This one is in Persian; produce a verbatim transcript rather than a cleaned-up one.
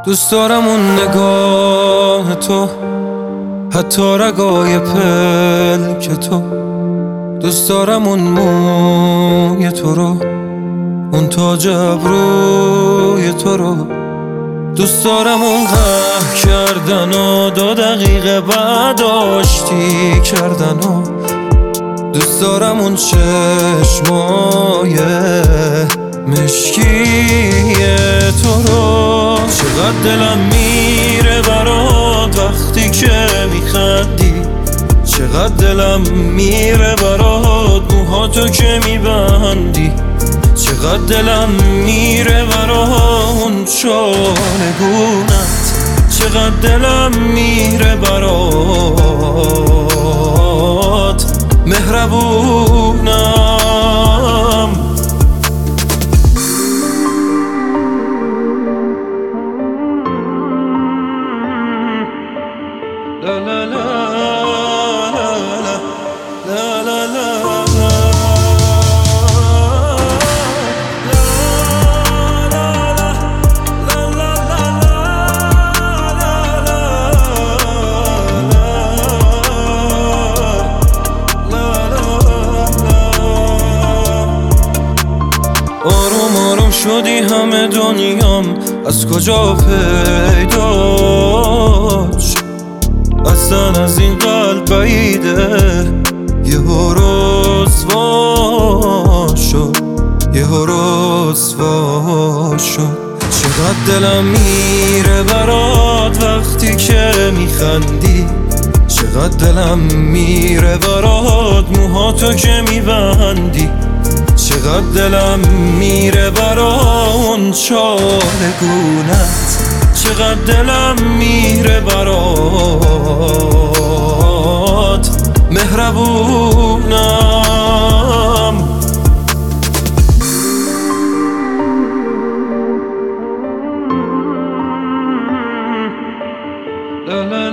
دوست دارم اون نگاه تو، حتی رگای پلک تو. دوست دارم اون موی تو رو، اون تاج ابروی تو رو. دوست دارم اون قهر کردن و دو دقیقه بعد آشتی کردن و دوست دارم اون چشمای مشکی تو رو. چقدر دلم میره برات وقتی که میخندی، چقدر دلم میره برات موهاتو که میبندی، چقدر دلم میره برات اون چالگونت، چقدر دلم میره برات مهربونم. لا لا لا لا لا لا لا آروم آروم شدی همه دنیام از کجا پیدات شد؟ اصلا از این قلب بعیده یهو رسوا شد، یهو رسوا شد. چقدر دلم میره برات وقتی که میخندی، چقدر دلم میره برات موهاتو که میبندی، چقدر دلم میره برا اون چالگونت، چقدر دلم میره برات مهربونم. لا لا